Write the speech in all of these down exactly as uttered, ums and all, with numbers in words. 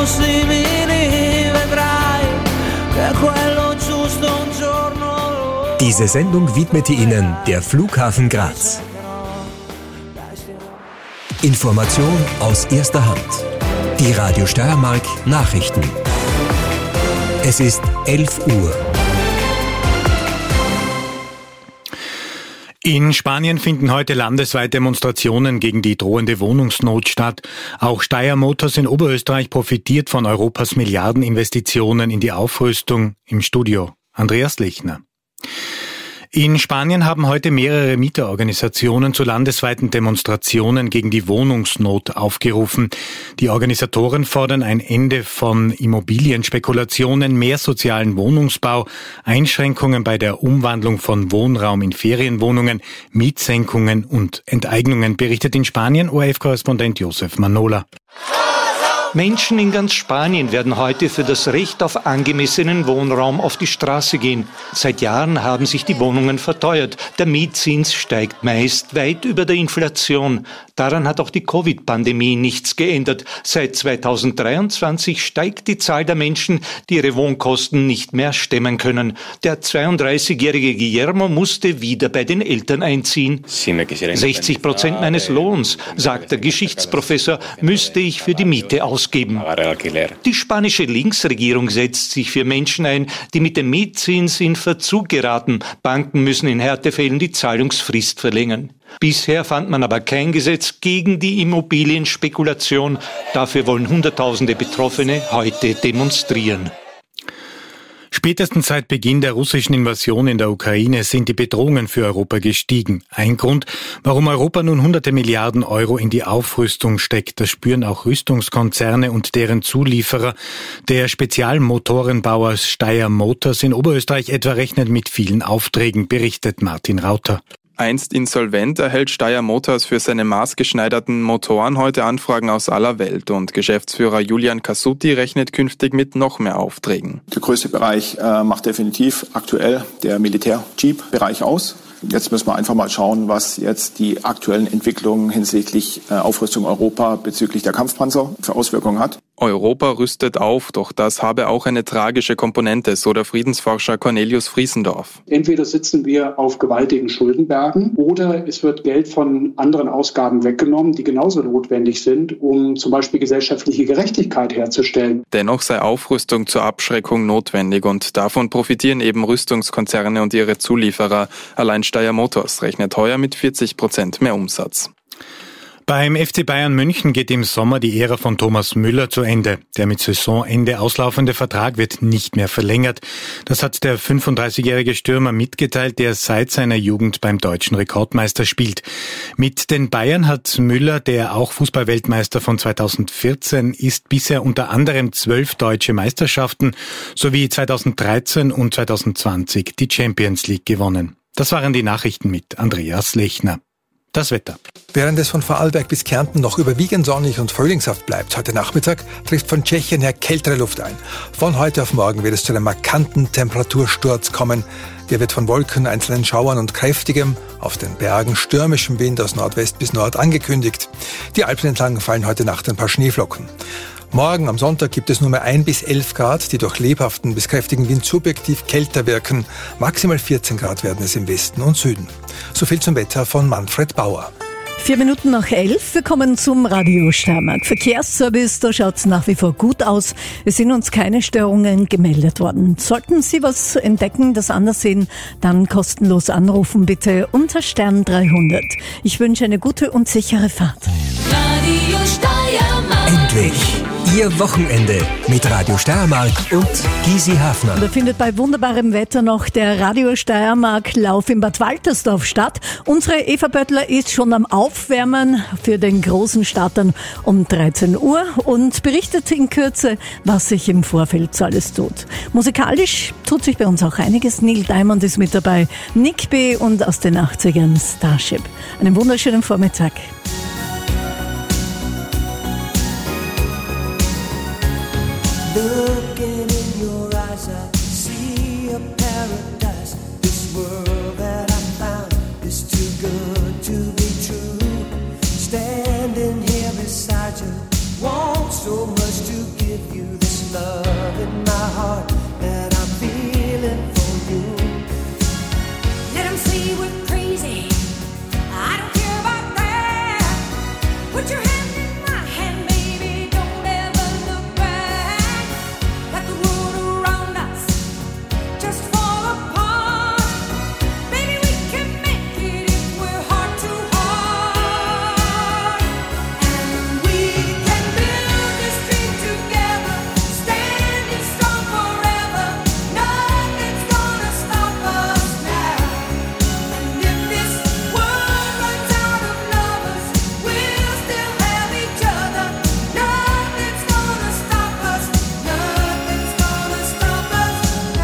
possibili, vedrai che quello giusto un giorno. Diese Sendung widmete Ihnen der Flughafen Graz. Information aus erster Hand. Die Radio Steiermark Nachrichten. Es ist elf Uhr. In Spanien finden heute landesweit Demonstrationen gegen die drohende Wohnungsnot statt. Auch Steyr Motors in Oberösterreich profitiert von Europas Milliardeninvestitionen in die Aufrüstung. Im Studio Andreas Lechner. In Spanien haben heute mehrere Mieterorganisationen zu landesweiten Demonstrationen gegen die Wohnungsnot aufgerufen. Die Organisatoren fordern ein Ende von Immobilienspekulationen, mehr sozialen Wohnungsbau, Einschränkungen bei der Umwandlung von Wohnraum in Ferienwohnungen, Mietsenkungen und Enteignungen, berichtet in Spanien O R F-Korrespondent Josef Manola. Menschen in ganz Spanien werden heute für das Recht auf angemessenen Wohnraum auf die Straße gehen. Seit Jahren haben sich die Wohnungen verteuert. Der Mietzins steigt meist weit über der Inflation. Daran hat auch die Covid-Pandemie nichts geändert. Seit zweitausenddreiundzwanzig steigt die Zahl der Menschen, die ihre Wohnkosten nicht mehr stemmen können. Der zweiunddreißigjährige Guillermo musste wieder bei den Eltern einziehen. sechzig Prozent meines Lohns, sagt der Geschichtsprofessor, müsste ich für die Miete ausgeben. Die spanische Linksregierung setzt sich für Menschen ein, die mit dem Mietzins in Verzug geraten. Banken müssen in Härtefällen die Zahlungsfrist verlängern. Bisher fand man aber kein Gesetz gegen die Immobilienspekulation. Dafür wollen Hunderttausende Betroffene heute demonstrieren. Spätestens seit Beginn der russischen Invasion in der Ukraine sind die Bedrohungen für Europa gestiegen. Ein Grund, warum Europa nun hunderte Milliarden Euro in die Aufrüstung steckt. Das spüren auch Rüstungskonzerne und deren Zulieferer. Der Spezialmotorenbauer Steyr Motors in Oberösterreich etwa rechnet mit vielen Aufträgen, berichtet Martin Rauter. Einst insolvent erhält Steyr Motors für seine maßgeschneiderten Motoren heute Anfragen aus aller Welt und Geschäftsführer Julian Casutti rechnet künftig mit noch mehr Aufträgen. Der größte Bereich äh, macht definitiv aktuell der Militär-Jeep-Bereich aus. Jetzt müssen wir einfach mal schauen, was jetzt die aktuellen Entwicklungen hinsichtlich äh, Aufrüstung Europa bezüglich der Kampfpanzer für Auswirkungen hat. Europa rüstet auf, doch das habe auch eine tragische Komponente, so der Friedensforscher Cornelius Friesendorf. Entweder sitzen wir auf gewaltigen Schuldenbergen oder es wird Geld von anderen Ausgaben weggenommen, die genauso notwendig sind, um zum Beispiel gesellschaftliche Gerechtigkeit herzustellen. Dennoch sei Aufrüstung zur Abschreckung notwendig und davon profitieren eben Rüstungskonzerne und ihre Zulieferer. Allein Steyr Motors rechnet heuer mit vierzig Prozent mehr Umsatz. Beim F C Bayern München geht im Sommer die Ära von Thomas Müller zu Ende. Der mit Saisonende auslaufende Vertrag wird nicht mehr verlängert. Das hat der fünfunddreißigjährige Stürmer mitgeteilt, der seit seiner Jugend beim deutschen Rekordmeister spielt. Mit den Bayern hat Müller, der auch Fußballweltmeister von zweitausendvierzehn ist, bisher unter anderem zwölf deutsche Meisterschaften sowie zweitausenddreizehn und zweitausendzwanzig die Champions League gewonnen. Das waren die Nachrichten mit Andreas Lechner. Das Wetter. Während es von Vorarlberg bis Kärnten noch überwiegend sonnig und frühlingshaft bleibt, heute Nachmittag trifft von Tschechien her kältere Luft ein. Von heute auf morgen wird es zu einem markanten Temperatursturz kommen. Der wird von Wolken, einzelnen Schauern und kräftigem, auf den Bergen stürmischem Wind aus Nordwest bis Nord angekündigt. Die Alpen entlang fallen heute Nacht ein paar Schneeflocken. Morgen am Sonntag gibt es nur mehr ein bis elf Grad, die durch lebhaften bis kräftigen Wind subjektiv kälter wirken. Maximal vierzehn Grad werden es im Westen und Süden. So viel zum Wetter von Manfred Bauer. Vier Minuten nach elf, wir kommen zum Radio Steiermark. Verkehrsservice, da schaut es nach wie vor gut aus. Es sind uns keine Störungen gemeldet worden. Sollten Sie was entdecken, das anders sehen, dann kostenlos anrufen bitte unter Stern dreihundert. Ich wünsche eine gute und sichere Fahrt. Radio Steiermark. Endlich! Ihr Wochenende mit Radio Steiermark und Gysi Hafner. Da findet bei wunderbarem Wetter noch der Radio Steiermark Lauf in Bad Waltersdorf statt. Unsere Eva Böttler ist schon am Aufwärmen für den großen Start dann um dreizehn Uhr und berichtet in Kürze, was sich im Vorfeld so alles tut. Musikalisch tut sich bei uns auch einiges. Neil Diamond ist mit dabei, Nick B. und aus den achtzigern Starship. Einen wunderschönen Vormittag. Looking in your eyes, I see a paradise. This world that I found is too good to be true. Standing here beside you, want so much to give. give you this love in my heart that I'm feeling for you. Let them say we're crazy, I don't care about that. Put your hand in my hand, baby, don't ever look back. Let the world around us just fall apart. Baby, we can make it if we're heart to heart. And we can build this dream together, standing strong forever. Nothing's gonna stop us now. And if this world runs out of lovers, we'll still have each other. Nothing's gonna stop us. Nothing's gonna stop us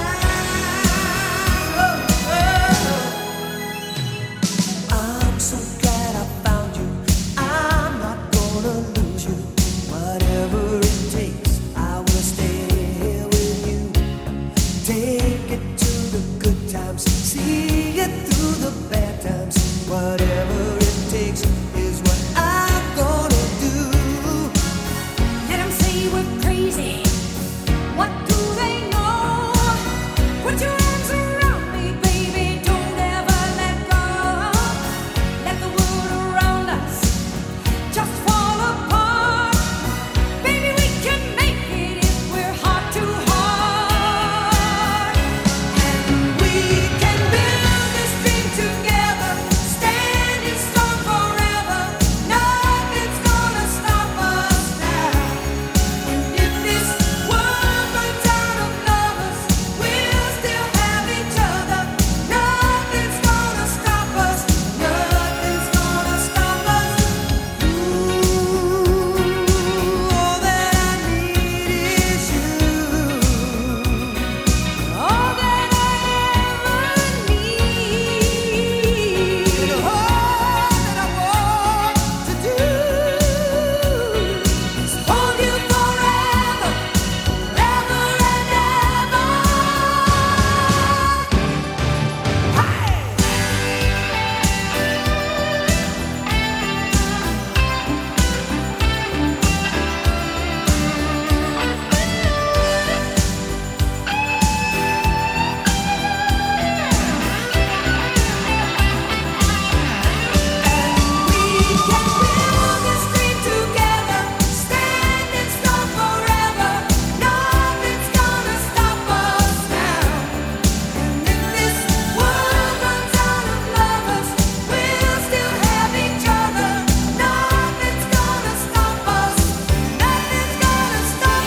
now. I'm so glad I found you. I'm not gonna lose you. Whatever it takes, I will stay here with you. Take it to the good times, see it through the bad times. Whatever it takes is what I'm gonna do. Let them say we're crazy. What do they know? Put your arms around me, baby. Don't ever let go. Let the world around us just fall apart. Baby, we can make it if we're heart to heart. And we can build this dream together, standing strong forever. Nothing's gonna stop us now. And if this world runs out of lovers, we'll still have each other. Nothing's gonna stop us. Nothing's gonna stop us. Ooh, all that I need is you. All that I ever need. And all that I want to do is hold you forever, forever and ever. We can build this dream together, standing strong forever. Nothing's gonna stop us now. And if this world runs out of lovers, we'll still have each other. Nothing's gonna stop us. Nothing's gonna stop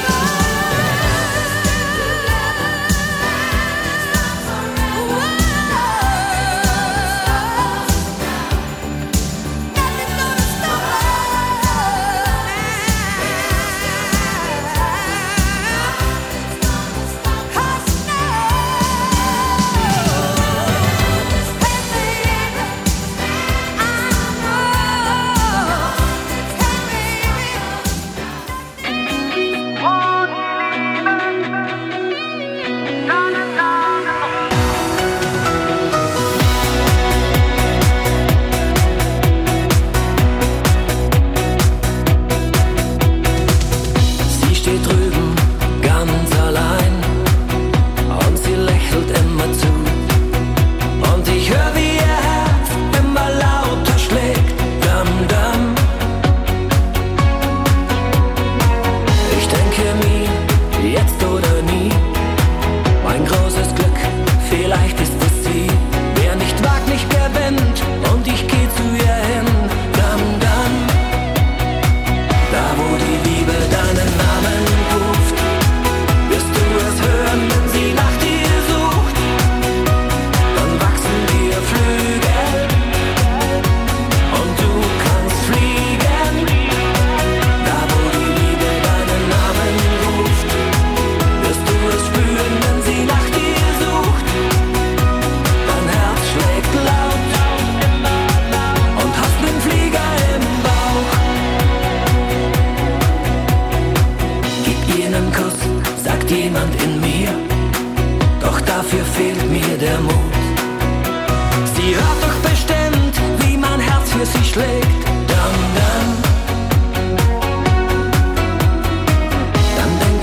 Sie steht drüben ganz allein und sie lächelt immer zu. Und ich höre, wie ihr Herz immer lauter schlägt. Dam, dam. Ich denke mir, jetzt oder nie, mein großes Glück, vielleicht ist es sie. Wer nicht wagt, nicht gewinnt und ich geh zu ihr hin. Dam, dam. Da wo die Liebe deinen Namen ruft, wirst du es hören, wenn sie nach dir sucht. Dann wachsen dir Flügel und du kannst fliegen. Da wo die Liebe deinen Namen ruft, wirst du es spüren, wenn sie nach dir sucht. Dein Herz schlägt laut und hast nen Flieger im Bauch. Gib ihr nen Kuss, sagt jemand in mir, doch dafür fehlt mir der Mut. Sie hört doch bestimmt, wie mein Herz für sie schlägt. Dam, dam. Dann denk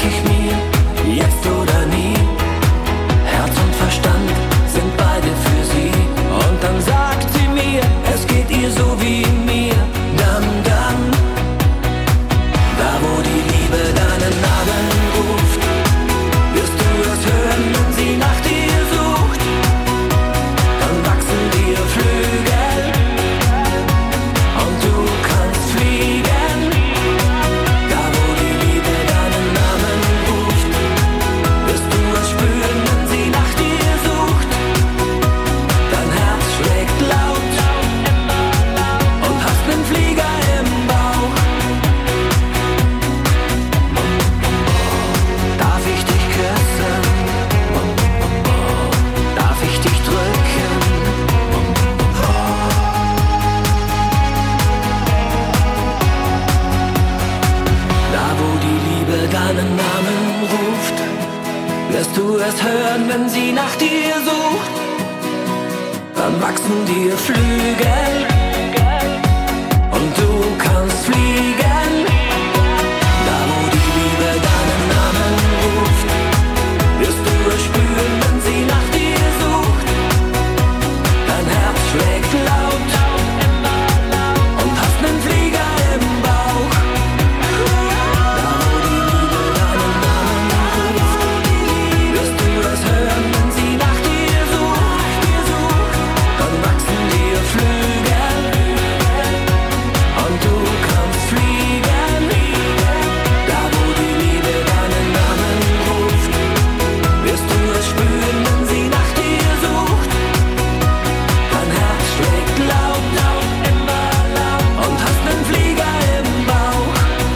deinen Namen ruft, wirst du es hören, wenn sie nach dir sucht. Dann wachsen dir Flügel und du kannst fliegen. Da wo die Liebe deinen Namen ruft, wirst du es spüren, wenn sie nach dir sucht. Dein Herz schlägt laut und hast nen Flieger im Bauch. Da wo die Liebe deinen Namen ruft, wirst du es hören, wenn sie nach dir sucht. Dann wachsen dir Flügel und du kannst fliegen. Da wo die Liebe deinen Namen ruft, wirst du es spüren, wenn sie nach dir sucht. Dein Herz schlägt laut, laut, immer laut und hast nen Flieger im Bauch.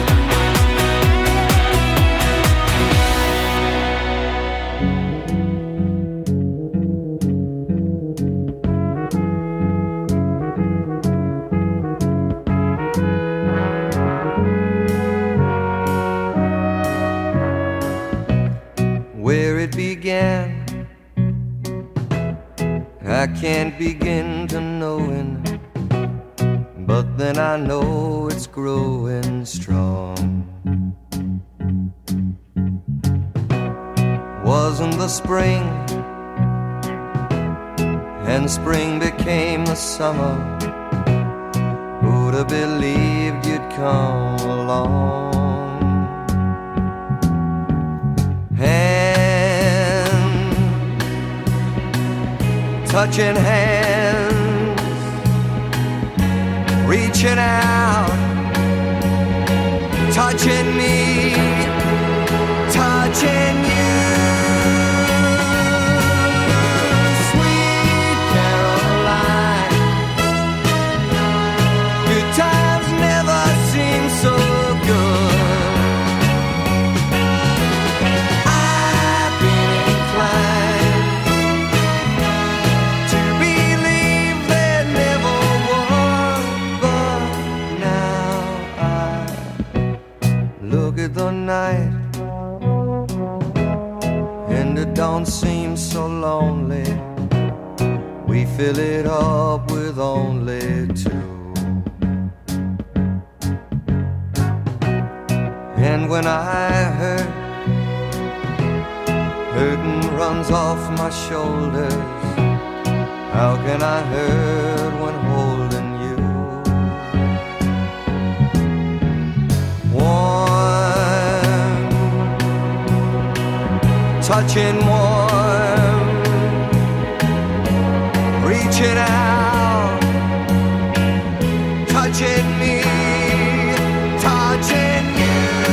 Where it began, I can't begin to knowing, but then I know it's growing strong. Wasn't the spring, and spring became the summer. Who'd have believed you'd come along? Hand, touching hands, reaching out, touching me, touching you. Sweet Caroline, good times never seem so good. I've been inclined to believe there never was, but now I look at the night and it don't seem so lonely. We fill it up with only two. And when I hurt, hurting runs off my shoulders. How can I hurt when holding you? Warm, touching warm, reaching out, touching me, touching you.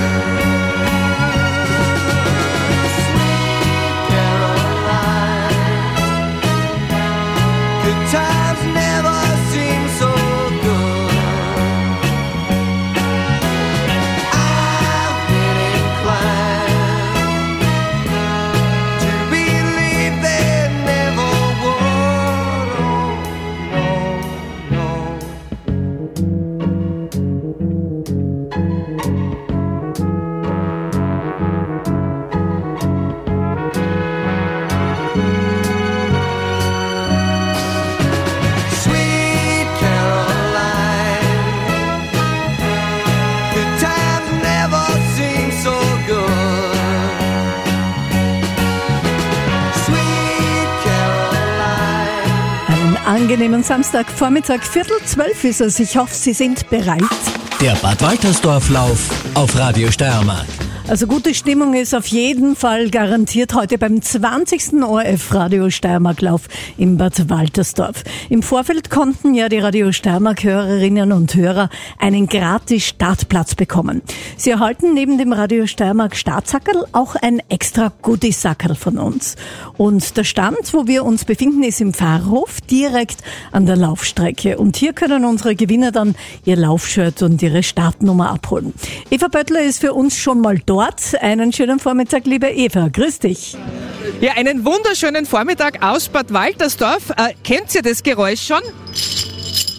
Times never seem so good. I've been inclined to believe there never was. Oh, Sweet Caroline, good times never seem so good. Sweet Caroline. Einen angenehmen Samstagvormittag, Viertel zwölf ist es. Ich hoffe, Sie sind bereit. Der Bad Waltersdorf-Lauf auf Radio Steiermark. Also gute Stimmung ist auf jeden Fall garantiert heute beim zwanzigsten O R F Radio Steiermark Lauf in Bad Waltersdorf. Im Vorfeld konnten ja die Radio Steiermark Hörerinnen und Hörer einen gratis Startplatz bekommen. Sie erhalten neben dem Radio Steiermark Startsackerl auch ein extra Goodiesackerl von uns. Und der Stand, wo wir uns befinden, ist im Pfarrhof direkt an der Laufstrecke. Und hier können unsere Gewinner dann ihr Laufshirt und ihre Startnummer abholen. Eva Böttler ist für uns schon mal dort. Einen schönen Vormittag, liebe Eva. Grüß dich. Ja, einen wunderschönen Vormittag aus Bad Waltersdorf. Äh, kennt ihr das Geräusch schon?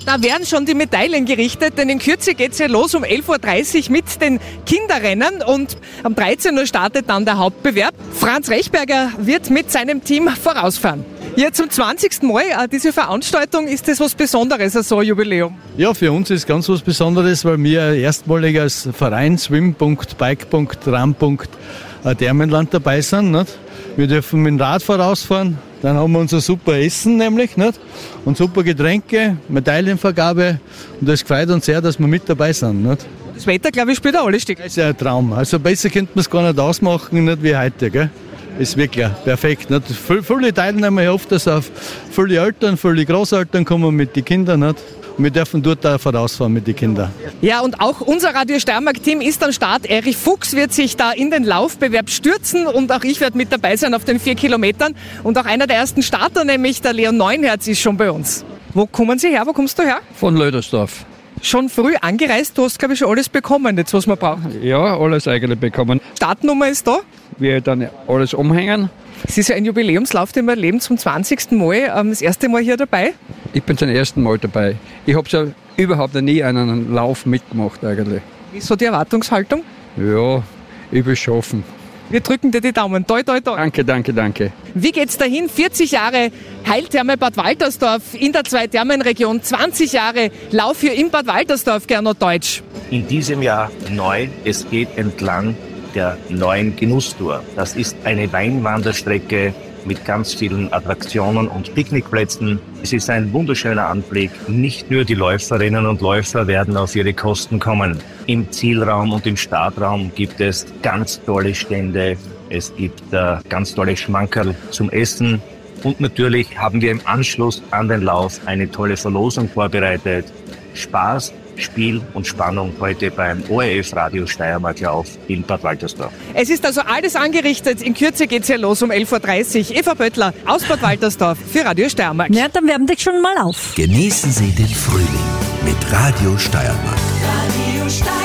Da werden schon die Medaillen gerichtet, denn in Kürze geht's ja los um elf Uhr dreißig mit den Kinderrennen und um dreizehn Uhr startet dann der Hauptbewerb. Franz Rechberger wird mit seinem Team vorausfahren. Ja, zum zwanzigsten Mal äh, diese Veranstaltung, ist das was Besonderes, so ein Jubiläum? Ja, für uns ist ganz was Besonderes, weil wir erstmalig als Verein swim Punkt bike Punkt ram Punkt Dermenland dabei sind. Nicht? Wir dürfen mit dem Rad vorausfahren, dann haben wir unser super Essen nämlich nicht? Und super Getränke, Medaillenvergabe und das freut uns sehr, dass wir mit dabei sind. Nicht? Das Wetter, glaube ich, spielt auch alle Stück. Das ist ja ein Traum. Also besser könnte man es gar nicht ausmachen, nicht wie heute. Gell? Ist wirklich perfekt. Nicht? Viele Teilnehmer, oft dass auf viele Eltern, viele Großeltern kommen mit den Kindern. Nicht? Und wir dürfen dort auch vorausfahren mit den Kindern. Ja, und auch unser Radio Steiermark-Team ist am Start. Erich Fuchs wird sich da in den Laufbewerb stürzen und auch ich werde mit dabei sein auf den vier Kilometern. Und auch einer der ersten Starter, nämlich der Leon Neuenherz, ist schon bei uns. Wo kommen Sie her? Wo kommst du her? Von Lödersdorf. Schon früh angereist, du hast, glaube ich, schon alles bekommen, jetzt, was wir brauchen. Ja, alles eigentlich bekommen. Startnummer ist da? Wir dann alles umhängen. Es ist ja ein Jubiläumslauf, den wir erleben, zum zwanzigsten Mal. Das erste Mal hier dabei? Ich bin zum ersten Mal dabei. Ich habe ja überhaupt noch nie einen Lauf mitgemacht eigentlich. Wie ist so die Erwartungshaltung? Ja, ich will es schaffen. Wir drücken dir die Daumen. Toi, toi, toi. Danke, danke, danke. Wie geht's dahin? vierzig Jahre Heiltherme Bad Waltersdorf in der Zwei-Thermen-Region. zwanzig Jahre Lauf hier in Bad Waltersdorf, Gernot Deutsch. In diesem Jahr neu. Es geht entlang der neuen Genusstour. Das ist eine Weinwanderstrecke mit ganz vielen Attraktionen und Picknickplätzen. Es ist ein wunderschöner Anblick. Nicht nur die Läuferinnen und Läufer werden auf ihre Kosten kommen. Im Zielraum und im Startraum gibt es ganz tolle Stände. Es gibt äh, ganz tolle Schmankerl zum Essen. Und natürlich haben wir im Anschluss an den Lauf eine tolle Verlosung vorbereitet. Spaß, Spiel und Spannung heute beim O R F Radio Steiermark Lauf in Bad Waltersdorf. Es ist also alles angerichtet. In Kürze geht's ja los um elf Uhr dreißig. Eva Böttler aus Bad Waltersdorf für Radio Steiermark. Ja, dann wärmen dich schon mal auf. Genießen Sie den Frühling mit Radio Steiermark. Radio Steiermark.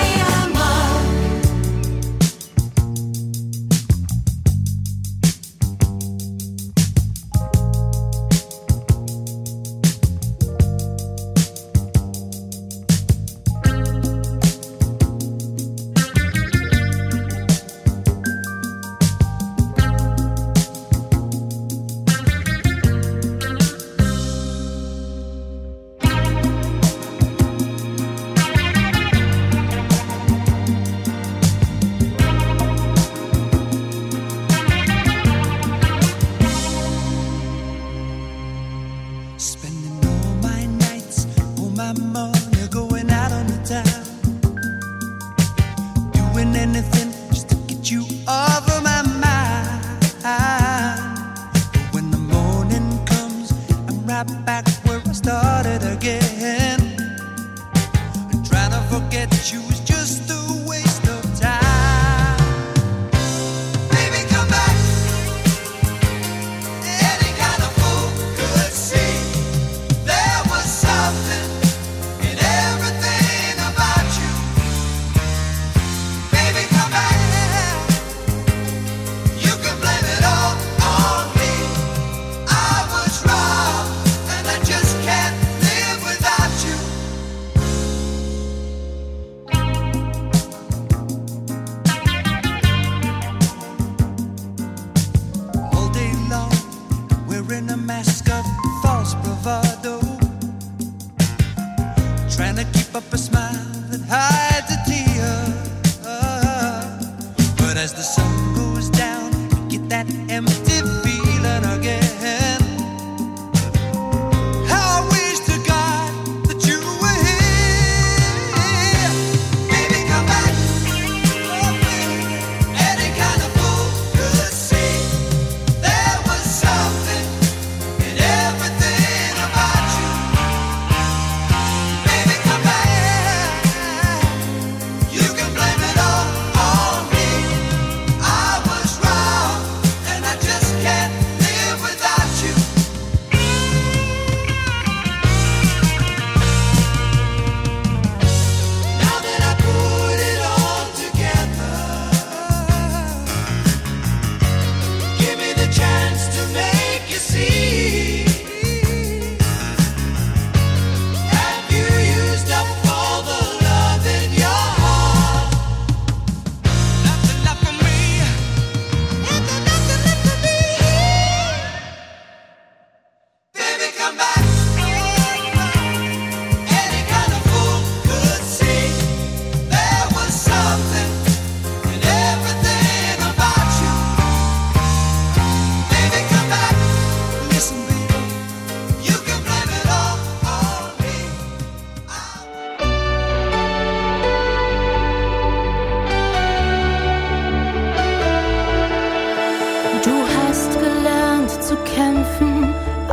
Just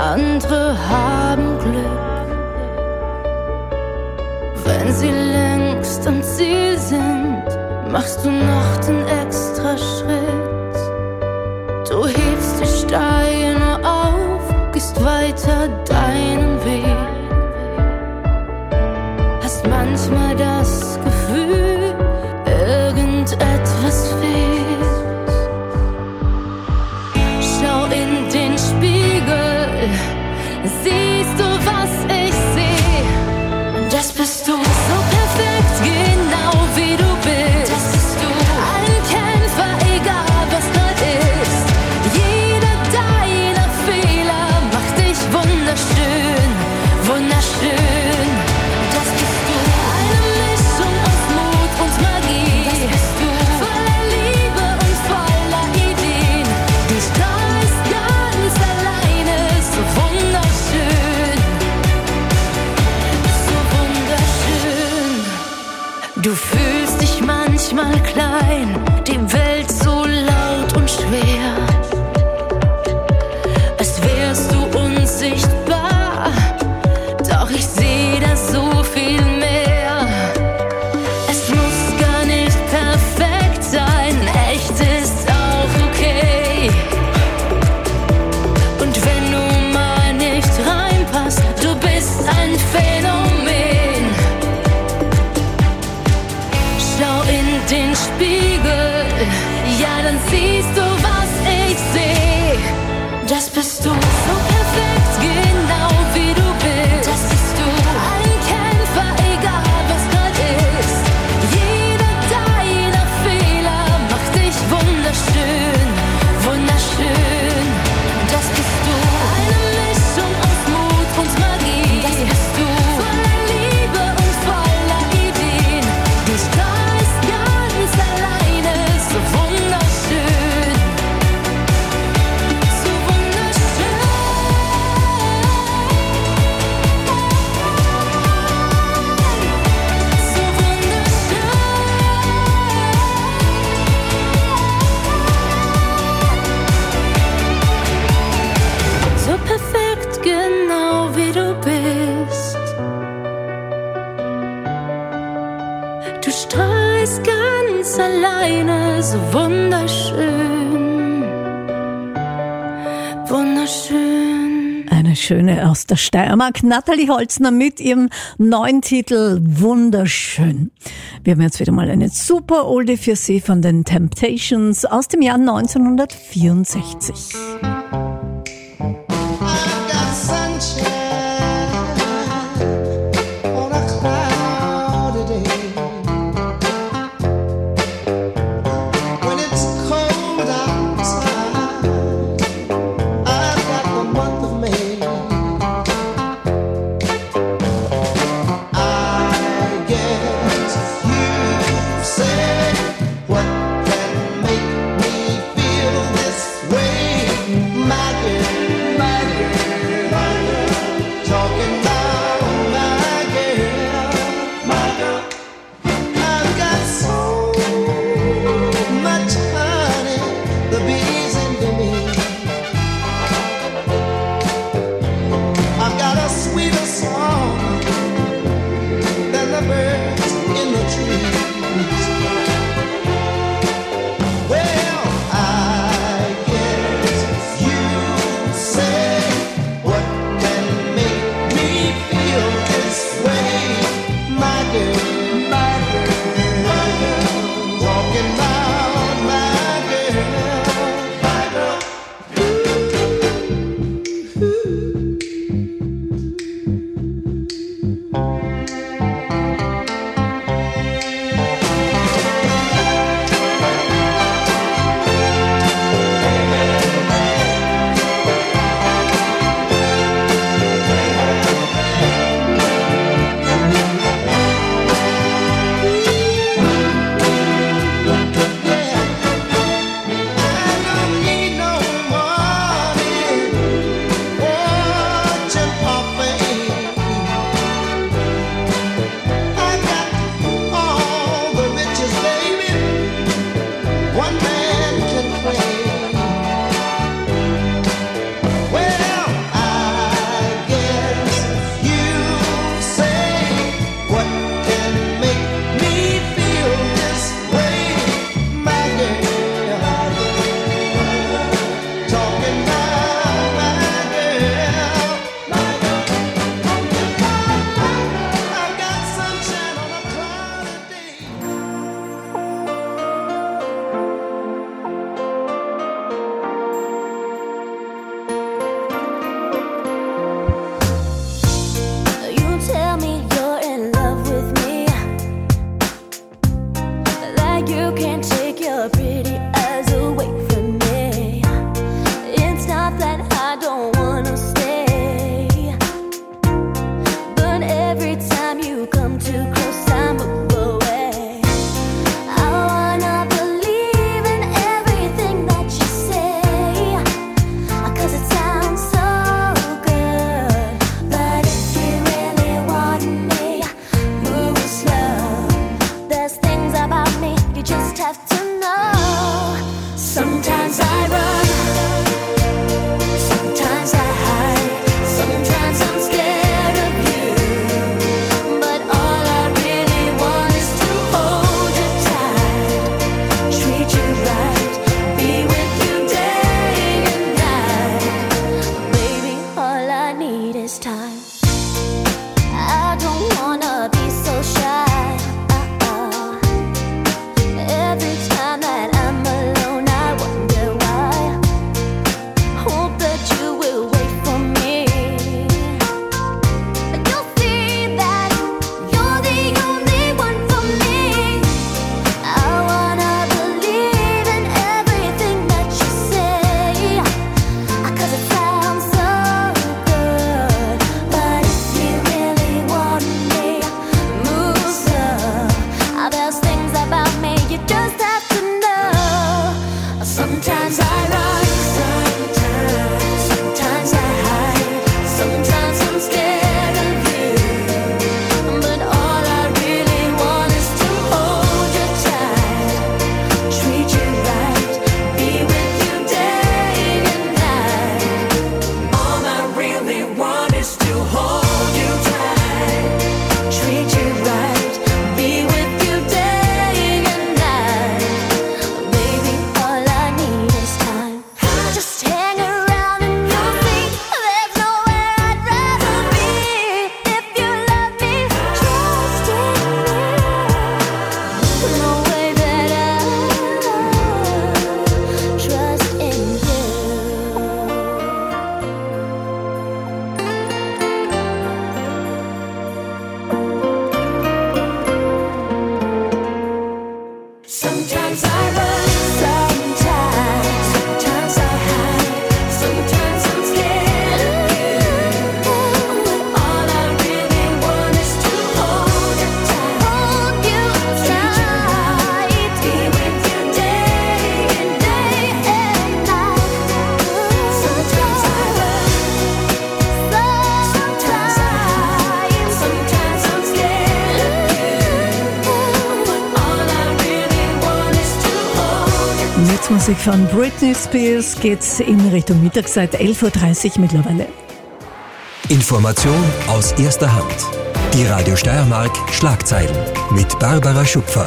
andere haben Glück, wenn sie längst am Ziel sind, machst du noch den extra Schritt. Du hebst die Steine auf, gehst weiter deinen Weg, hast manchmal das Gefühl, irgendetwas fehlt. Schau in den Spiegel, siehst du, was ich sehe? Das bist du, so perfekt, genau wie du bist. Das bist du, ein Kämpfer, egal was grad ist. Jeder deiner Fehler macht dich wunderschön, wunderschön. Das bist du, eine Mischung aus Mut und Magie. Das bist du, voller Liebe und voller Ideen. Du strahlst ganz alleine, so wunderschön, so wunderschön. Du fühlst dich manchmal klein, die Welt so laut und schwer, als wärst du unsichtbar, doch ich seh da so viel mehr. Es muss gar nicht perfekt sein, echt ist auch okay. Und wenn du mal nicht reinpasst, du bist ein Phänomen. Schau in den Spiegel, ja dann siehst du, was ich seh. Das bist du, so perfekt, genau wie du bist. Das bist du, ein Kämpfer, egal was grad ist. Jeder deiner Fehler macht dich wunderschön, wunderschön. Das bist du, eine Mischung aus Mut und Magie. Das bist du, voller Liebe und voller Ideen. Du strahlst ganz alleine, so wunderschön, so wunderschön. So perfekt, genau wie du bist. Du strahlst ganz alleine, so wunderschön, wunderschön. Eine schöne aus der Steiermark, Nathalie Holzner mit ihrem neuen Titel Wunderschön. Wir haben jetzt wieder mal eine super Oldie für Sie von den Temptations aus dem Jahr neunzehnhundertvierundsechzig. What can make me feel this way? Jetzt Musik von Britney Spears, geht's in Richtung Mittagszeit, elf Uhr dreißig mittlerweile. Information aus erster Hand. Die Radio Steiermark Schlagzeilen mit Barbara Schupfer.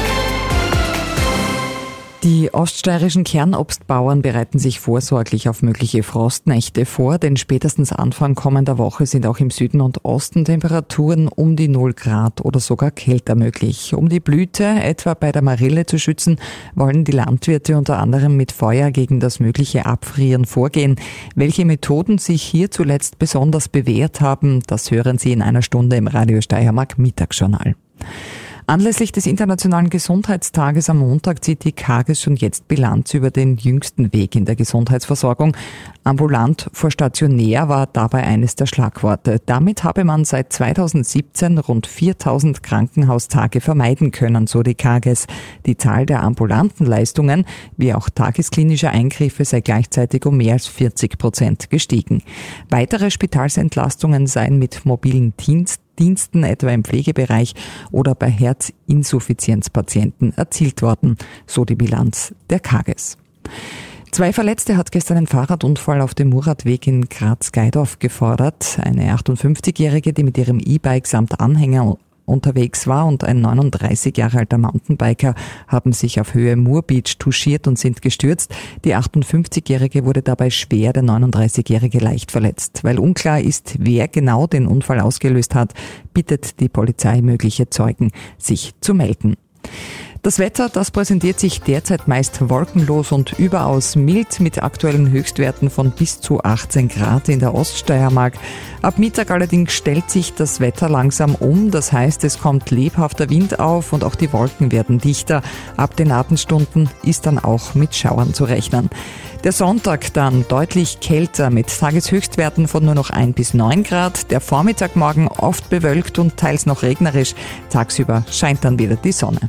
Die oststeirischen Kernobstbauern bereiten sich vorsorglich auf mögliche Frostnächte vor, denn spätestens Anfang kommender Woche sind auch im Süden und Osten Temperaturen um die null Grad oder sogar kälter möglich. Um die Blüte, etwa bei der Marille, zu schützen, wollen die Landwirte unter anderem mit Feuer gegen das mögliche Abfrieren vorgehen. Welche Methoden sich hier zuletzt besonders bewährt haben, das hören Sie in einer Stunde im Radio Steiermark Mittagsjournal. Anlässlich des Internationalen Gesundheitstages am Montag zieht die Kages schon jetzt Bilanz über den jüngsten Weg in der Gesundheitsversorgung. Ambulant vor stationär war dabei eines der Schlagworte. Damit habe man seit zweitausendsiebzehn rund viertausend Krankenhaustage vermeiden können, so die Kages. Die Zahl der ambulanten Leistungen, wie auch tagesklinische Eingriffe, sei gleichzeitig um mehr als vierzig Prozent gestiegen. Weitere Spitalsentlastungen seien mit mobilen Dienst Diensten, etwa im Pflegebereich oder bei Herzinsuffizienzpatienten, erzielt worden, so die Bilanz der Kages. Zwei Verletzte hat gestern ein Fahrradunfall auf dem Muratweg in Graz-Geidorf gefordert. Eine achtundfünfzigjährige, die mit ihrem E-Bike samt Anhänger unterwegs war, und ein neununddreißig Jahre alter Mountainbiker haben sich auf Höhe Moorbeach touchiert und sind gestürzt. Die achtundfünfzigjährige wurde dabei schwer, der neununddreißigjährige leicht verletzt. Weil unklar ist, wer genau den Unfall ausgelöst hat, bittet die Polizei mögliche Zeugen, sich zu melden. Das Wetter, das präsentiert sich derzeit meist wolkenlos und überaus mild mit aktuellen Höchstwerten von bis zu achtzehn Grad in der Oststeiermark. Ab Mittag allerdings stellt sich das Wetter langsam um, das heißt, es kommt lebhafter Wind auf und auch die Wolken werden dichter. Ab den Abendstunden ist dann auch mit Schauern zu rechnen. Der Sonntag dann deutlich kälter mit Tageshöchstwerten von nur noch ein bis neun Grad. Der Vormittag morgen oft bewölkt und teils noch regnerisch. Tagsüber scheint dann wieder die Sonne.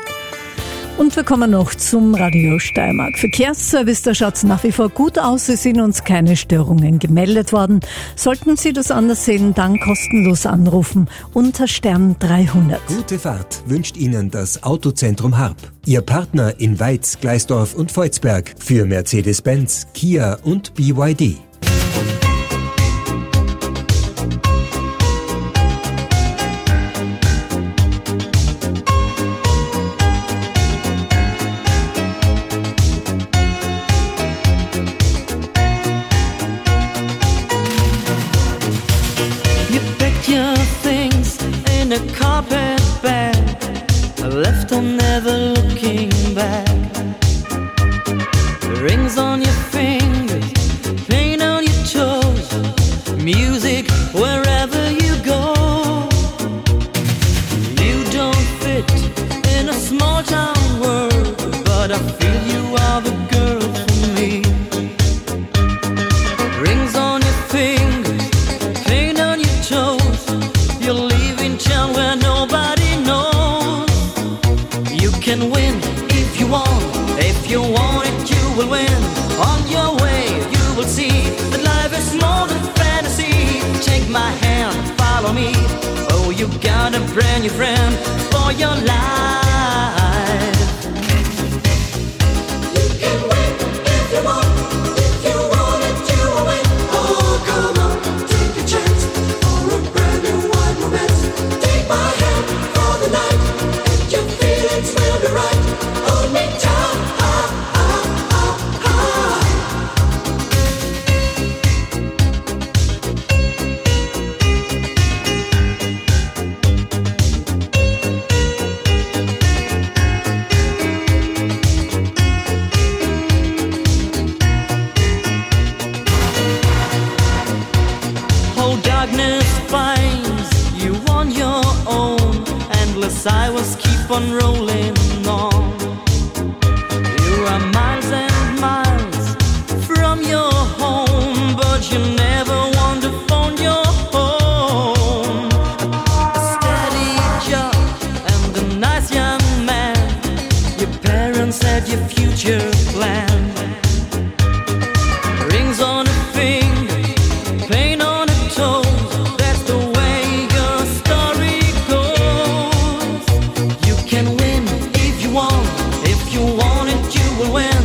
Und wir kommen noch zum Radio Steiermark Verkehrsservice. Da schaut es nach wie vor gut aus. Es sind uns keine Störungen gemeldet worden. Sollten Sie das anders sehen, dann kostenlos anrufen unter Stern dreihundert. Gute Fahrt wünscht Ihnen das Autozentrum Harp. Ihr Partner in Weiz, Gleisdorf und Volzberg für Mercedes-Benz, Kia und B Y D. Carpet bag, left on never looking back. Rings on your fingers, paint on your toes, music wherever you go. You don't fit in a small town world, but I feel you are the girl for me. Rings on your fingers, paint on your toes, you're leaving town where nobody knows. You can win if you want, if you want it you will win. On your way you will see that life is more than fantasy. Take my hand, follow me, oh you got a brand new friend for your life. You can win if you want, if you want it you will win. Oh come on, take a chance for a brand new wide romance. Take my hand for the night, and your feelings will be right. Hold me tight, ah, ah, ah, ah. Oh, darkness finds you on your own. Endless hours keep on rolling on. You are miles and miles from your home, but you never want to phone your home. A steady job and a nice young man. Your parents had your future planned. Rings on a finger, paint on a toe. That's the way your story goes. You can win if you want, if you want it you will win.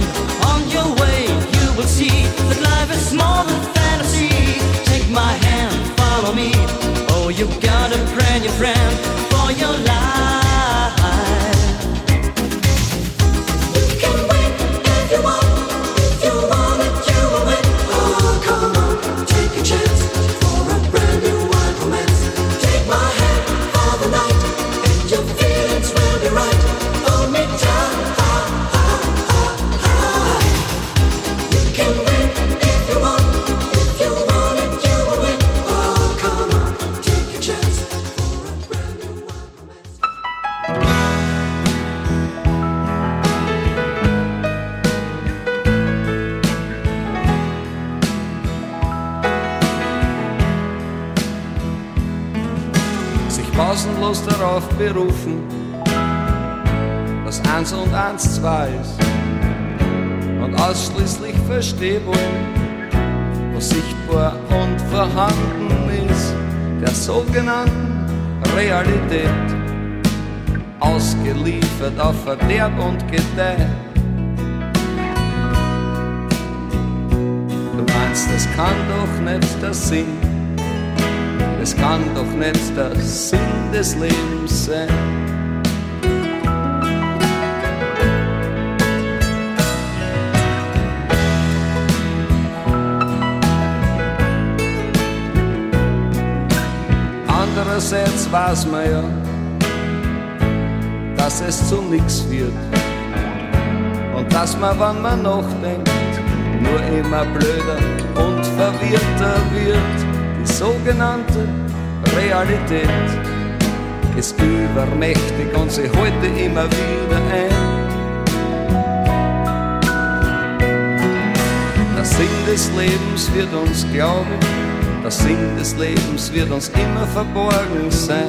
maßlos darauf berufen, dass eins und eins zwei ist und ausschließlich verstehen wollen, was sichtbar und vorhanden ist, der sogenannten Realität, ausgeliefert auf Verderb und Gedeih. Du meinst, das kann doch nicht der Sinn, das kann doch nicht der Sinn des Lebens sein. Andererseits weiß man ja, dass es zu nix wird und dass man, wenn man nachdenkt, nur immer blöder und verwirrter wird. Die sogenannte Realität ist übermächtig und sie heute immer wieder ein. Der Sinn des Lebens wird uns glauben, der Sinn des Lebens wird uns immer verborgen sein.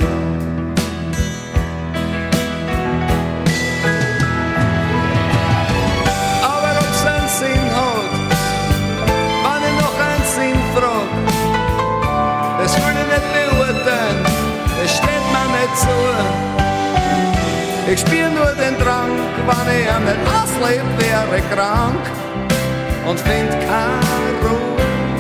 Aber ob's einen Sinn hat, wenn ich noch einen Sinn frag, das will ich nicht beurteilen, das steht mir nicht zu. Ich spür nur den Drang, wenn ich ihn nicht ausleb, wäre krank und find keine Ruhe.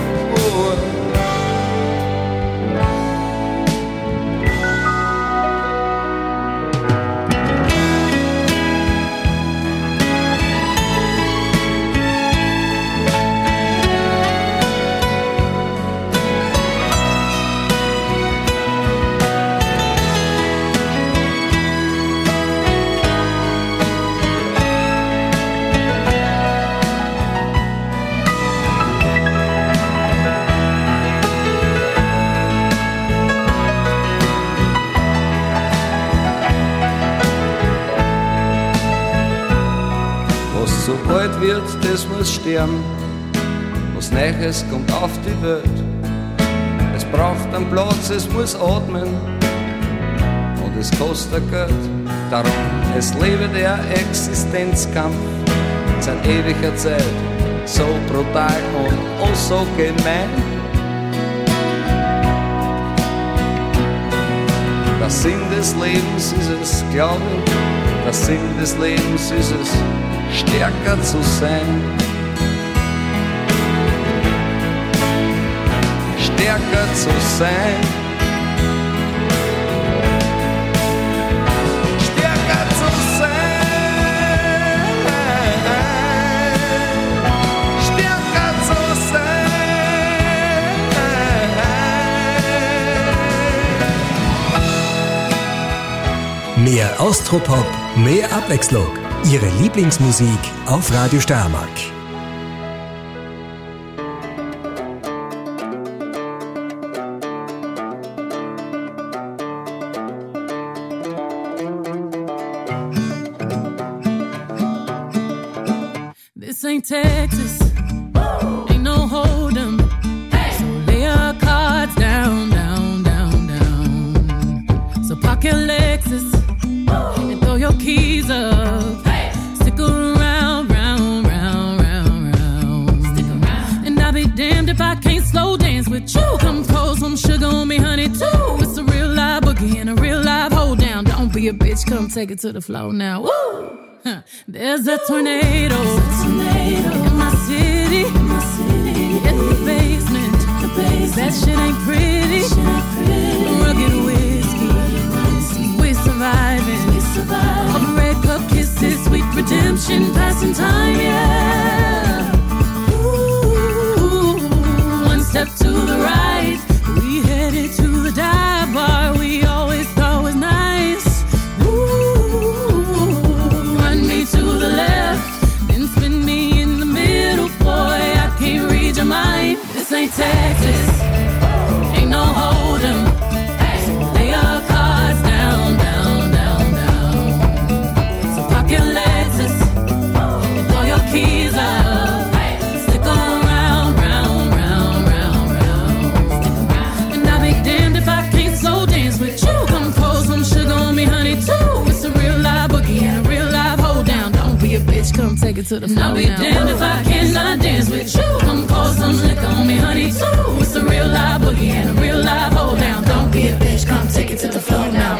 Sobald wird, das muss sterben, was Neues kommt auf die Welt. Es braucht einen Platz, es muss atmen und es kostet Geld. Darum, es lebe der Existenzkampf seit ewiger Zeit, so brutal und oh so gemein. Der Sinn des Lebens ist es, glaube ich, der Sinn des Lebens ist es, stärker zu sein, stärker zu sein, stärker zu sein, stärker zu sein. Mehr Austropop, mehr Abwechslung. Ihre Lieblingsmusik auf Radio Steiermark. This ain't Texas, ain't no hold'em. So lay your cards down, down, down, down. So park your Lexus and throw your keys up. If I can't slow dance with you, come pour some sugar on me, honey, too. It's a real live boogie and a real live hold down. Don't be a bitch, come take it to the floor now. Woo! Huh. There's a tornado, There's a tornado. In my city, in my city. In the basement, the basement. That shit ain't pretty, shit ain't pretty. Rugged whiskey, whiskey. We're surviving, we surviving. All the red cup kisses, sweet redemption, passing time, yeah. Step to the right, we headed to the dive bar we always thought was nice. Ooh, run me to the left, then spin me in the middle, boy, I can't read your mind. This ain't Texas, ain't no hold'em. So lay your cards down, down, down, down. So park your Lexus and throw your keys up. With you, come pour some it to the floor. I'll be damned if I cannot dance with you. Come pour some liquor on me, honey, too. It's a real live boogie and a real live hold down. Don't be a bitch, come take it to the floor now.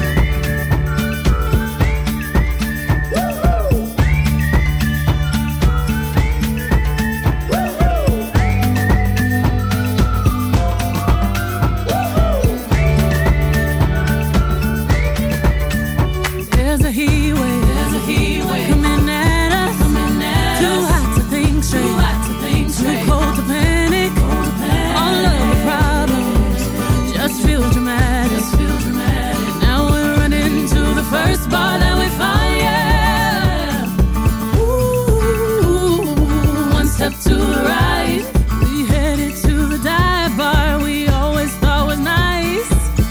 There's a heat wave, there's a heat wave coming at us, coming at too us. Hot to think straight, too hot to think straight, too cold to panic, cold to panic. All of the problems just feel dramatic, just feel dramatic. Now we're running to the first bar that we find, yeah. Ooh, one step to the right, we headed to the dive bar we always thought was nice.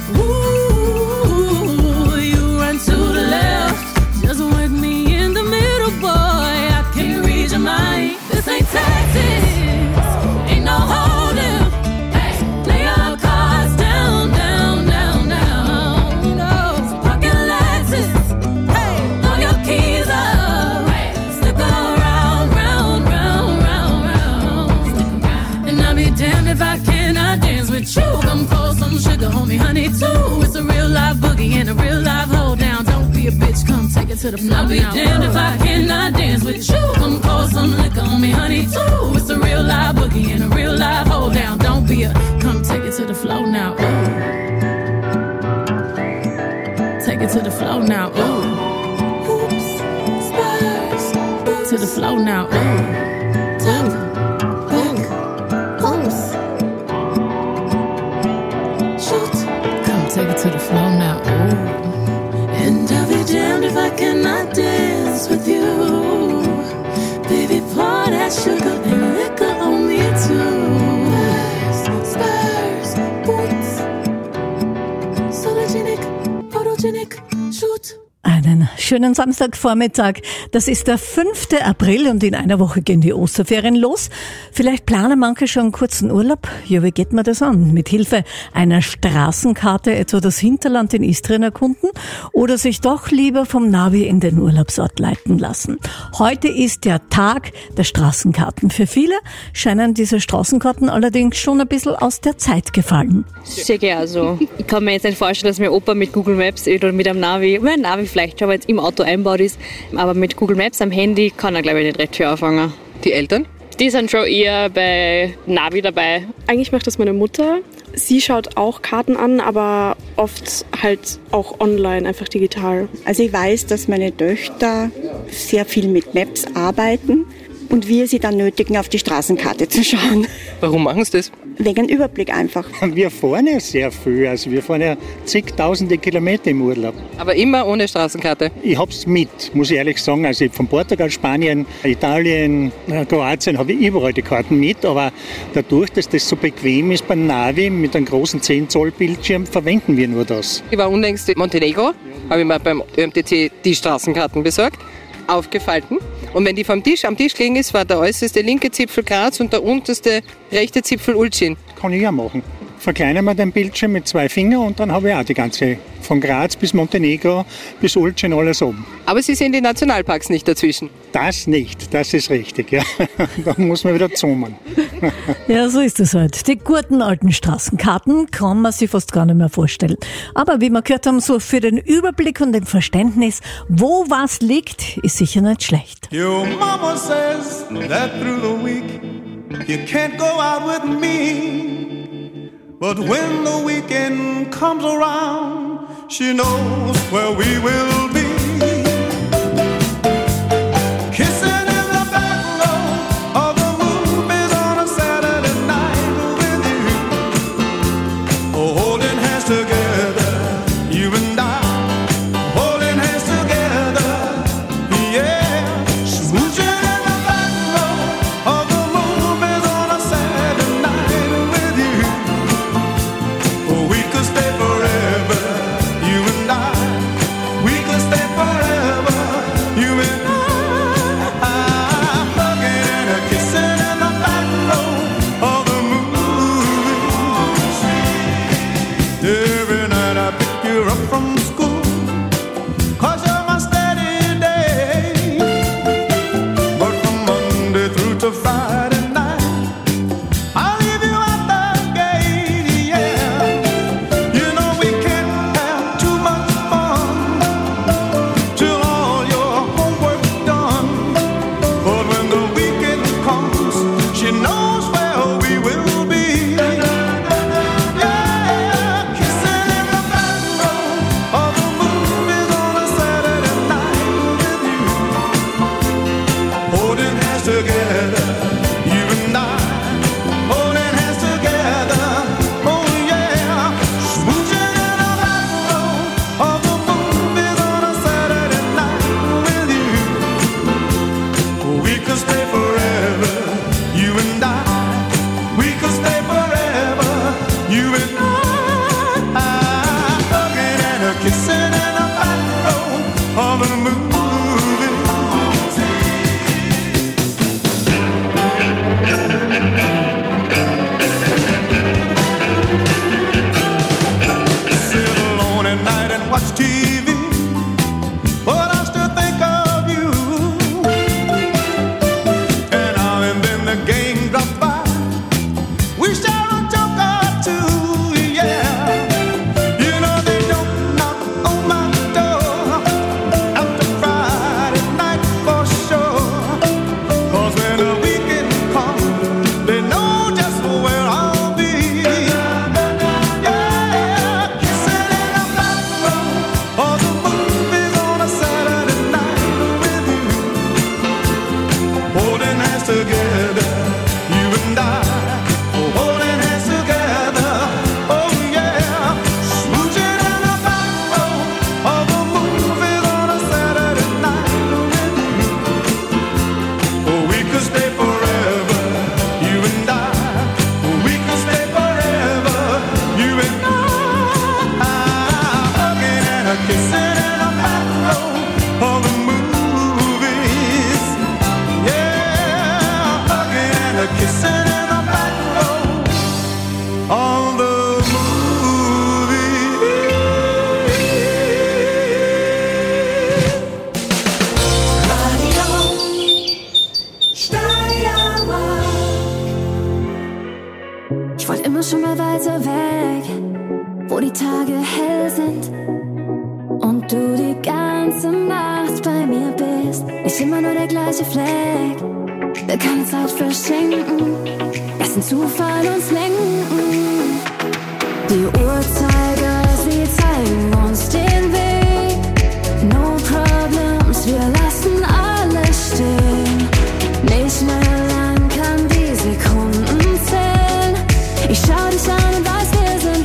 Ooh, you run to the left, just work me in the middle, boy. I can read your mind. This ain't Texas, ain't no holding. Hey, lay your cards down, down, down, down. No, so park your Lexus. Hey, throw your keys up. Hey, stick around, round, round, round, round. Stick around. And I'll be damned if I cannot dance with you. Come pour some sugar on me, honey, too. It's a real live boogie and a real live hold down. Don't be a bitch, come take it to the floor. I'll be damned if I cannot dance with you. Come pour some liquor on me, honey, too. It's a real live boogie and a real live hold down. Don't be a, come take it to the floor now. Ooh. Take it to the floor now. Ooh. Oops, spurs, to the floor now. Ooh. Tap, back, oops. Shoot, come take it to the floor now. Ooh. And I'll be damned if I cannot dance with you. Baby, pour that sugar and liquor on me too. Spurs, boots, sologenic, photogenic, shoot. Einen schönen Samstagvormittag. Das ist der fünfte April und in einer Woche gehen die Osterferien los. Vielleicht planen manche schon einen kurzen Urlaub. Ja, wie geht man das an? Mit Hilfe einer Straßenkarte etwa das Hinterland in Istrien erkunden oder sich doch lieber vom Navi in den Urlaubsort leiten lassen? Heute ist der Tag der Straßenkarten. Für viele scheinen diese Straßenkarten allerdings schon ein bisschen aus der Zeit gefallen. Sehr gerne. Also, ich kann mir jetzt nicht vorstellen, dass mein Opa mit Google Maps oder mit einem Navi, mein Navi vielleicht schon, weil es im Auto einbaut ist, aber mit Google Maps am Handy kann er, glaube ich, nicht recht viel anfangen. Die Eltern? Die sind schon eher bei Navi dabei. Eigentlich macht das meine Mutter. Sie schaut auch Karten an, aber oft halt auch online, einfach digital. Also ich weiß, dass meine Töchter sehr viel mit Maps arbeiten und wir sie dann nötigen, auf die Straßenkarte zu schauen. Warum machen sie das? Wegen einem Überblick einfach. Wir fahren ja sehr viel, also wir fahren ja zigtausende Kilometer im Urlaub. Aber immer ohne Straßenkarte? Ich hab's mit, muss ich ehrlich sagen. Also von Portugal, Spanien, Italien, Kroatien habe ich überall die Karten mit, aber dadurch, dass das so bequem ist beim Navi mit einem großen zehn Zoll Bildschirm, verwenden wir nur das. Ich war unlängst in Montenegro, habe ich mir beim Ö M T C die Straßenkarten besorgt, aufgefalten. Und wenn die vom Tisch, am Tisch gelegen ist, war der äußerste linke Zipfel Graz und der unterste rechte Zipfel Ulcin. Kann ich ja machen. Verkleinern wir den Bildschirm mit zwei Fingern und dann habe ich auch die ganze, von Graz bis Montenegro bis Ulcin alles oben. Aber Sie sehen die Nationalparks nicht dazwischen? Das nicht, das ist richtig, ja. Da muss man wieder zoomen. Ja, so ist es halt. Die guten alten Straßenkarten kann man sich fast gar nicht mehr vorstellen. Aber wie wir gehört haben, so für den Überblick und dem Verständnis, wo was liegt, ist sicher nicht schlecht. Your mama says that through the week you can't go out with me. But when the weekend comes around, she knows where we will be. Kissing in the back row of the movies on a Saturday night with you. Oh, holding hands together, you and I. Holding hands together, yeah. Smooching in the back row of the movies on a Saturday night with you. Oh, we could stay forever, you and I. We could stay immer schon mal weiter weg, wo die Tage hell sind und du die ganze Nacht bei mir bist. Nicht immer nur der gleiche Fleck, will keine Zeit verschenken, lass den Zufall uns lenken. Die Uhrzeiger, sie zeigen uns den Weg. No problems, wir lassen alles stehen. Nicht mehr lang kann die Sekunden zählen. Ich schau dich an und weiß, wir sind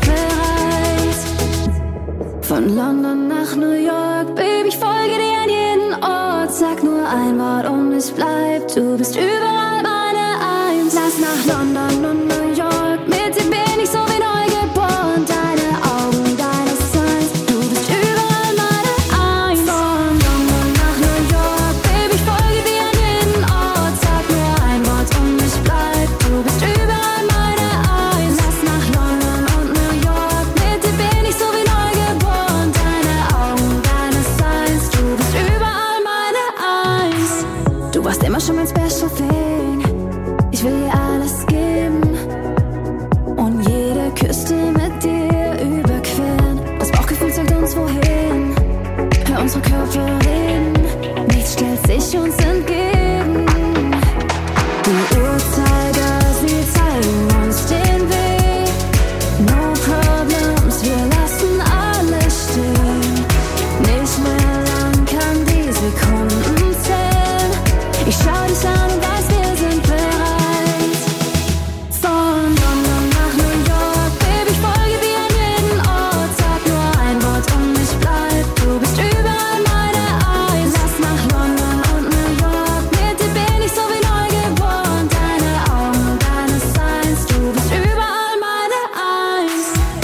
bereit. Von London nach New York, Baby, ich folge dir an jeden Ort. Sag nur ein Wort und es bleibt, du bist überall meine Eins. Lass nach London und New York, mit dir bin ich so wie neugeboren. Deine Augen, deine Signs, du bist überall meine Eins. Von London nach New York, Baby, ich folge dir an jeden Ort. Sag nur ein Wort und es bleibt, du bist überall meine Eins. Lass nach London und New York, mit dir bin ich so wie neugeboren. Deine Augen, deine Signs, du bist überall meine Eins. Du warst immer schon mein Special Thing, ich will dir alles geben und jede Küste mit dir überqueren. Das Bauchgefühl zeigt uns wohin, hör unsere Körper reden, nichts stellt sich uns entgegen. Die Uhrzeiger, sie zeigen uns den Weg. No problems, wir lassen alles stehen. Nicht mehr lang kann die Sekunden zählen. Ich schau dich an und weiß, wir sind bereit. Von London nach New York, Baby, ich folge dir an jeden Ort. Sag nur ein Wort und ich bleib, du bist überall meine Eins. Lass nach London und New York, mit dir bin ich so wie neugeboren. Deine Augen, deine Signs, du bist überall meine Eins.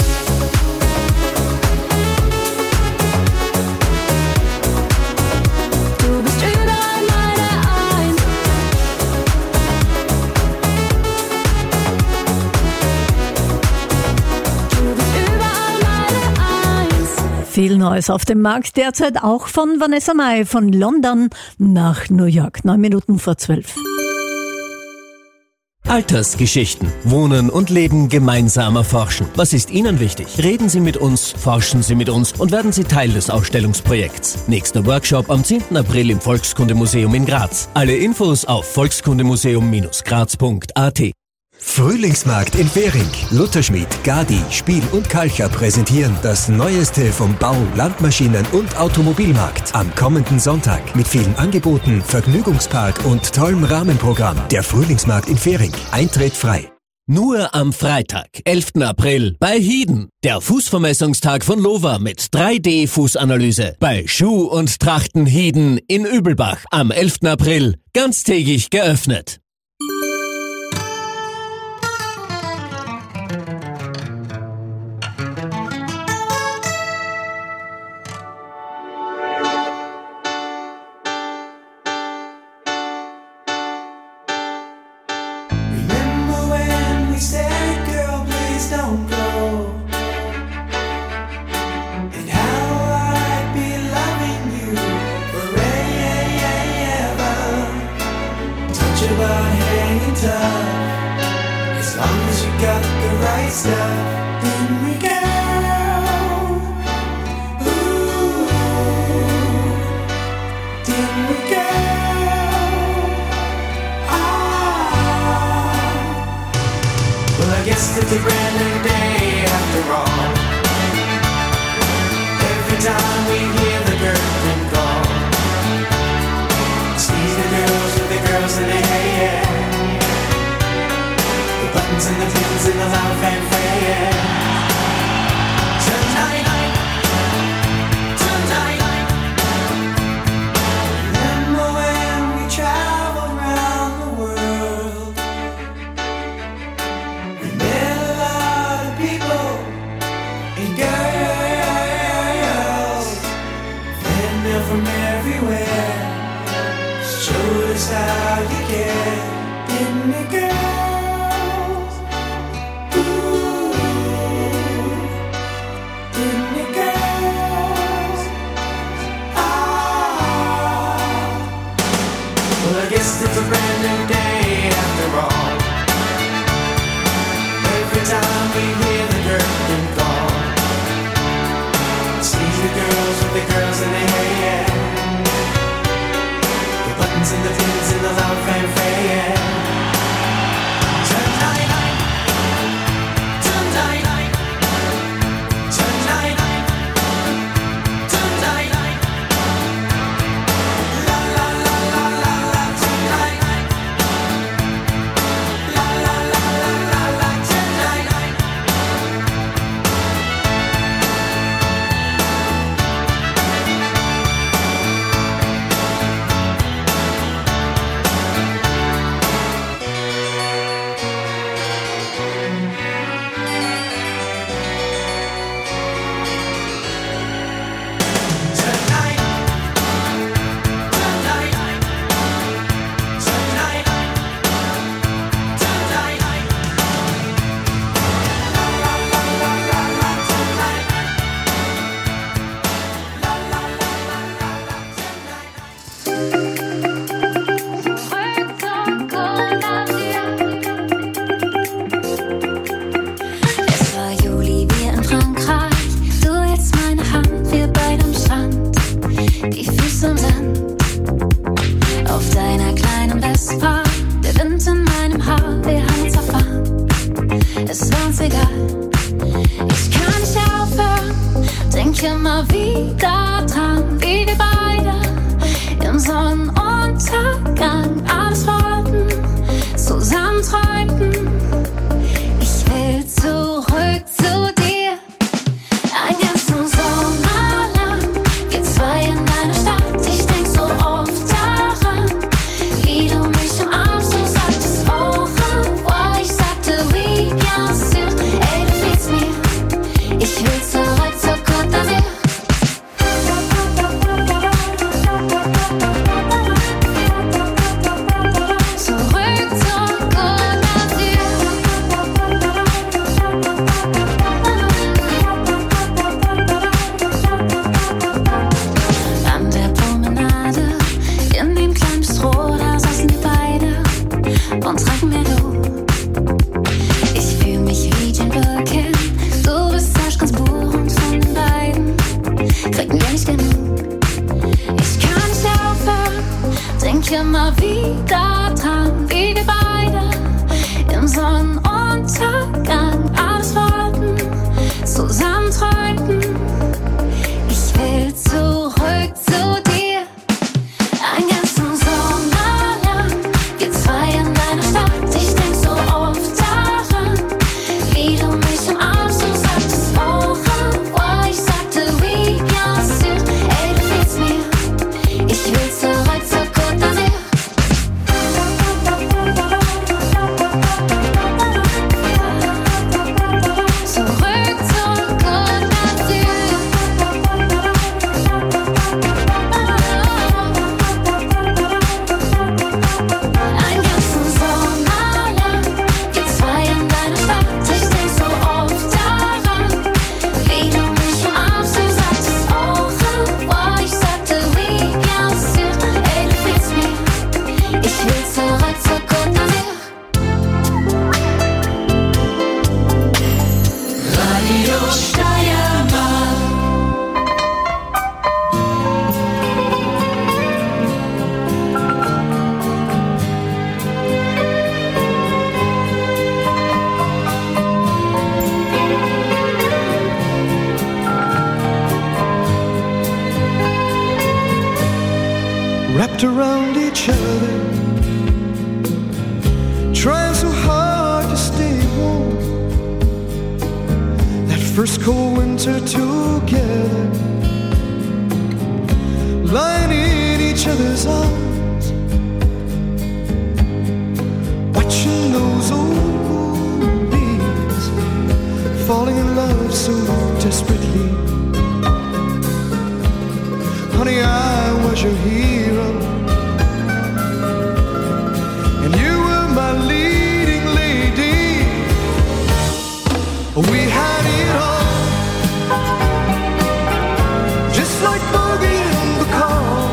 Du bist überall meine Eins. Du bist überall meine Eins. Viel Neues auf dem Markt, derzeit auch von Vanessa Mai von London nach New York. Neun Minuten vor zwölf. Altersgeschichten. Wohnen und Leben gemeinsam erforschen. Was ist Ihnen wichtig? Reden Sie mit uns, forschen Sie mit uns und werden Sie Teil des Ausstellungsprojekts. Nächster Workshop am zehnten April im Volkskundemuseum in Graz. Alle Infos auf volkskundemuseum Graz punkt a t. Frühlingsmarkt in Fähring. Lutherschmied, Gadi, Spiel und Kalcher präsentieren das Neueste vom Bau, Landmaschinen- und Automobilmarkt. Am kommenden Sonntag mit vielen Angeboten, Vergnügungspark und tollem Rahmenprogramm. Der Frühlingsmarkt in Fähring. Eintritt frei. Nur am Freitag, elften April, bei Hieden. Der Fußvermessungstag von Lova mit drei D Fußanalyse. Bei Schuh- und Trachten Hieden in Übelbach. Am elften April, ganztägig geöffnet. Remember when we said, girl, please don't go? And how I'd be loving you forever. Touch about hanging tough. As long as you got the right stuff. Didn't we, girl? Ooh, didn't we, girl? Ah. Well, I guess it's a brand new day after all. Every time we hear the curtain call, see the girls with the girls in their hair, the buttons and the pins and the loud fanfare. Tonight, tonight, remember when we traveled around the world? We met a lot of people and girls, and they're from everywhere. Showed us how you care, didn't we, girls? Ooh. first cold winter together, lying in each other's arms, watching those old movies, falling in love so desperately. Honey, I was your hero, and you were my leading lady. We had it all, just like Bogey and Bacall,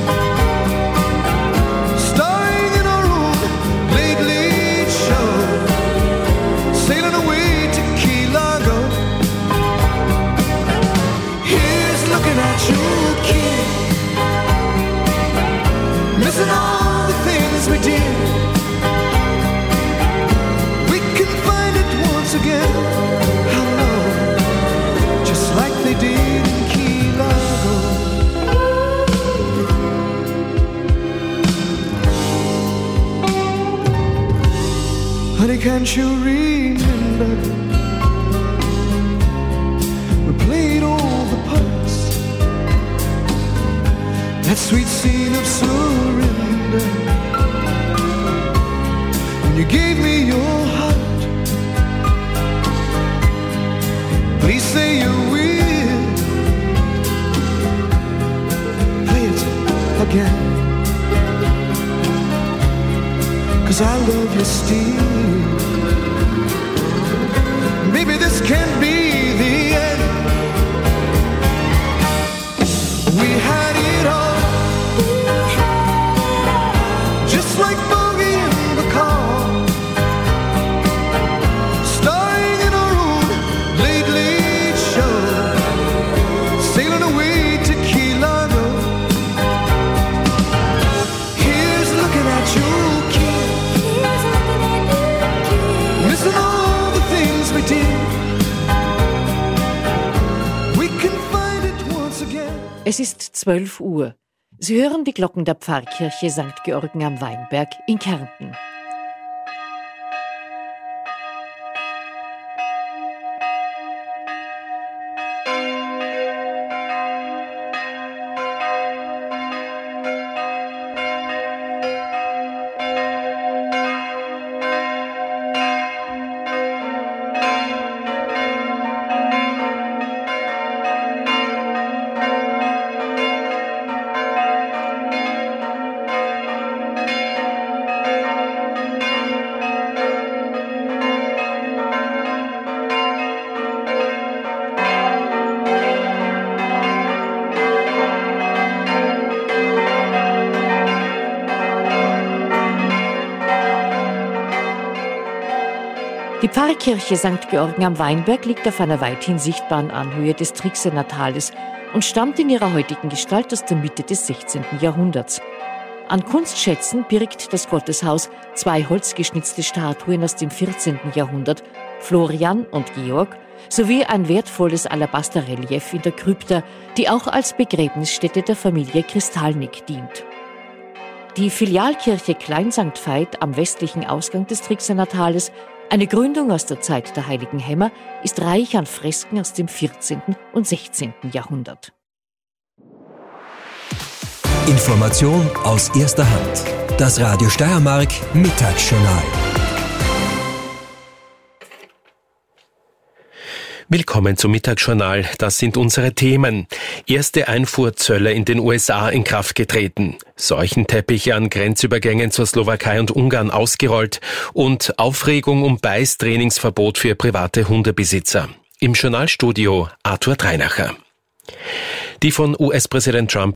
starring in our own late, late show, sailing away to Key Largo. Here's looking at you, kid, missing all the things we did. We can find it once again, hello, just like they did in Key Largo. Honey, can't you remember? We played all the parts, that sweet scene of surrender, when you gave me your heart. Please say you will play it again, 'cause I love you still. Maybe this can't be the end. We had it all, just like Bogey and Bacall, starring in our own late, late show, sailing away to Key Largo. Here's looking at you, kid, missing all the things we did. We can find it once again. Es ist zwölf Uhr. Sie hören die Glocken der Pfarrkirche Sankt Georgen am Weinberg in Kärnten. Die Pfarrkirche Sankt Georgen am Weinberg liegt auf einer weithin sichtbaren Anhöhe des Trixener Tales und stammt in ihrer heutigen Gestalt aus der Mitte des sechzehnten Jahrhunderts. An Kunstschätzen birgt das Gotteshaus zwei holzgeschnitzte Statuen aus dem vierzehnten Jahrhundert, Florian und Georg, sowie ein wertvolles Alabasterrelief in der Krypta, die auch als Begräbnisstätte der Familie Kristalnik dient. Die Filialkirche Klein Sankt Veit am westlichen Ausgang des Trixener Tales, eine Gründung aus der Zeit der Heiligen Hämmer, ist reich an Fresken aus dem vierzehnten und sechzehnten Jahrhundert. Information aus erster Hand. Das Radio Steiermark Mittagsjournal. Willkommen zum Mittagsjournal. Das sind unsere Themen. Erste Einfuhrzölle in den U S A in Kraft getreten. Seuchenteppiche an Grenzübergängen zur Slowakei und Ungarn ausgerollt. Und Aufregung um Beißtrainingsverbot für private Hundebesitzer. Im Journalstudio Arthur Dreinacher. Die von U S-Präsident Trump